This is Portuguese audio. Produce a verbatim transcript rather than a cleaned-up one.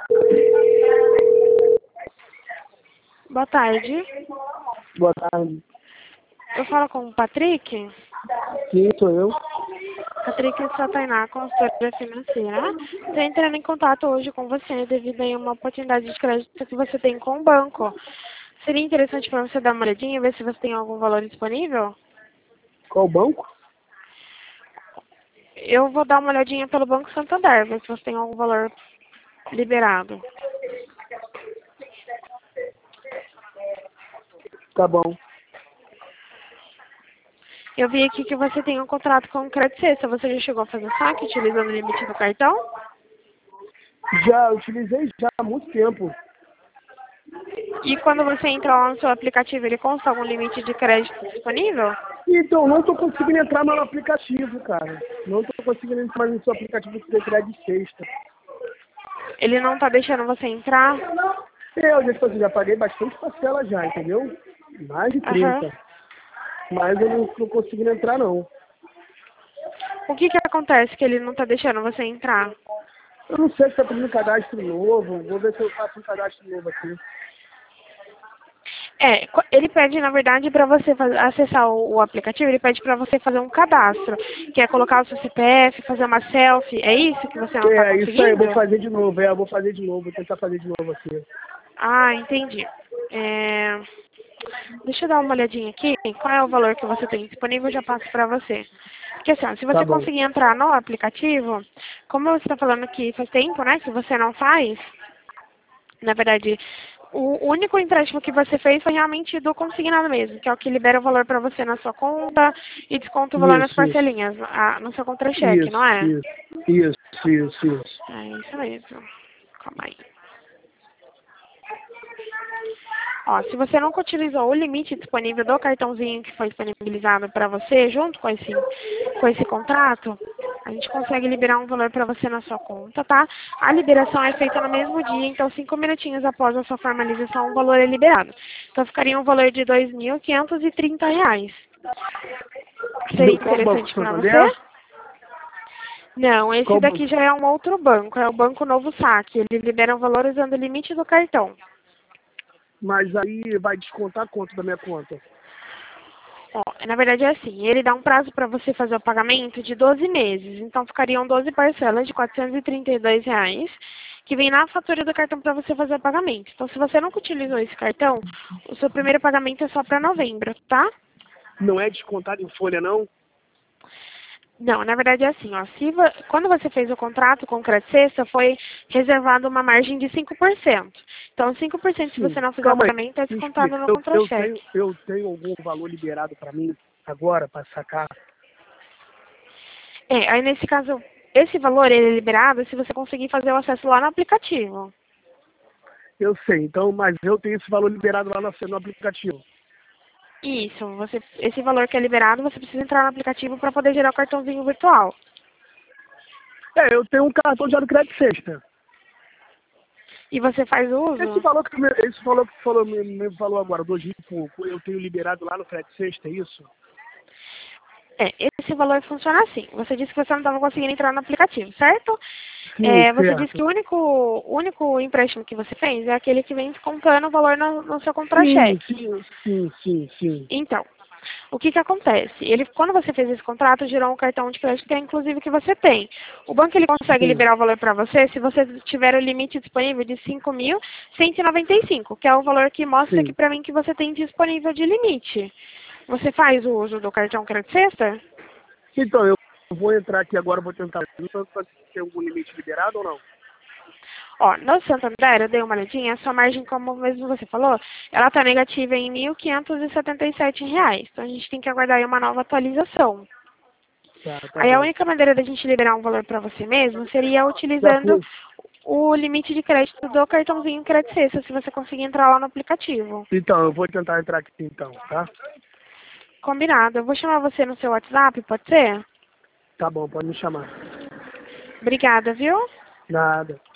Boa tarde. Boa tarde. Eu falo com o Patrick. Sim, sou eu. Patrick, eu sou a Tainá, consultora financeira. Estou entrando em contato hoje com você devido a uma oportunidade de crédito que você tem com o banco. Seria interessante para você dar uma olhadinha e ver se você tem algum valor disponível? Qual banco? Eu vou dar uma olhadinha pelo Banco Santander, ver se você tem algum valor liberado. Tá bom. Eu vi aqui que você tem um contrato com o Credit Sexta. Você já chegou a fazer saque utilizando o limite do cartão? Já utilizei já há muito tempo. E quando você entra lá no seu aplicativo, ele consta algum limite de crédito disponível? Então, não tô conseguindo entrar mais no aplicativo, cara. Não tô conseguindo entrar mais no seu aplicativo que tem de sexta. Ele não tá deixando você entrar? Eu já, tipo assim, já paguei bastante parcela já, entendeu? Mais de Aham. trinta. Mas eu não tô conseguindo entrar, não. O que que acontece que ele não tá deixando você entrar? Eu não sei se tá pedindo cadastro novo. Vou ver se eu faço um cadastro novo aqui. É, co- ele pede, na verdade, para você faz- acessar o, o aplicativo, ele pede para você fazer um cadastro, que é colocar o seu C P F, fazer uma selfie. É isso que você não está É, isso aí, eu vou conseguindo? fazer de novo. É, eu vou fazer de novo. Vou tentar fazer de novo aqui. Ah, entendi. É, deixa eu dar uma olhadinha aqui. Qual é o valor que você tem disponível? Eu já passo para você. Porque assim, ó, se Tá você bom. conseguir entrar no aplicativo, como você está falando que faz tempo, né, que você não faz, na verdade, o único empréstimo que você fez foi realmente do consignado mesmo, que é o que libera o valor para você na sua conta e desconta o valor nas Isso, isso. parcelinhas, a, no seu contra-cheque, não Isso, é? isso. Isso, isso, isso. É isso mesmo. Calma aí. Ó, se você nunca utilizou o limite disponível do cartãozinho que foi disponibilizado para você, junto com esse, com esse contrato, a gente consegue liberar um valor para você na sua conta, tá? A liberação é feita no mesmo dia, então cinco minutinhos após a sua formalização, o valor é liberado. Então ficaria um valor de dois mil quinhentos e trinta reais. Seria Do qual banco? interessante para você? Santander? Não, esse Qual daqui banco? já é um outro banco, é o Banco Novo Saque. Ele libera o valor usando o limite do cartão. Mas aí vai descontar quanto da minha conta? Ó, na verdade é assim, ele dá um prazo para você fazer o pagamento de doze meses, então ficariam doze parcelas de quatrocentos e trinta e dois reais, que vem na fatura do cartão para você fazer o pagamento. Então, se você nunca utilizou esse cartão, o seu primeiro pagamento é só para novembro, tá? Não é descontado em folha, não? Não, na verdade é assim, ó, se vo- quando você fez o contrato com o Credit Sexta, foi reservado uma margem de cinco por cento. Então, cinco por cento se você Sim. não fizer o Calma aí. pagamento é Me descontado explica. no Eu, eu, tenho, contra-cheque. eu tenho algum valor liberado para mim agora, para sacar? É, aí nesse caso, esse valor ele é liberado se você conseguir fazer o acesso lá no aplicativo. Eu sei. Então, mas eu tenho esse valor liberado lá no, no aplicativo. Isso, você, esse valor que é liberado, você precisa entrar no aplicativo para poder gerar o cartãozinho virtual. É, eu tenho um cartão de crédito sexta. E você faz Esse uso? valor que tu me, esse valor que tu falou, me, me falou agora, dois mil e pouco, eu tenho liberado lá no crédito sexta, é isso? É, esse valor funciona assim. Você disse que você não estava conseguindo entrar no aplicativo, certo? Sim, É, você disse que certo. o único, o único empréstimo que você fez é aquele que vem descontando o valor no, no seu Sim, contra-cheque. sim, sim, sim, sim. Então, o que que acontece? Ele, quando você fez esse contrato, gerou um cartão de crédito que é inclusive que você tem. O banco ele consegue Sim, liberar o valor para você se você tiver o limite disponível de cinco mil cento e noventa e cinco, que é o valor que mostra aqui sim. para mim que você tem disponível de limite. Você faz o uso do cartão Credit Sexta? Então, eu vou entrar aqui agora, vou tentar. Não sei se tem algum limite liberado ou não. Ó, no Santander, eu dei uma olhadinha, a sua margem, como mesmo você falou, ela está negativa em mil quinhentos e setenta e sete reais. Então a gente tem que aguardar aí uma nova atualização. Tá, tá Aí a bom. única maneira da gente liberar um valor para você mesmo seria Já utilizando fui. o limite de crédito do cartãozinho Credit Sexta, se você conseguir entrar lá no aplicativo. Então, eu vou tentar entrar aqui então, tá? Combinado. Eu vou chamar você no seu WhatsApp, pode ser? Tá bom, pode me chamar. Obrigada, viu? Nada.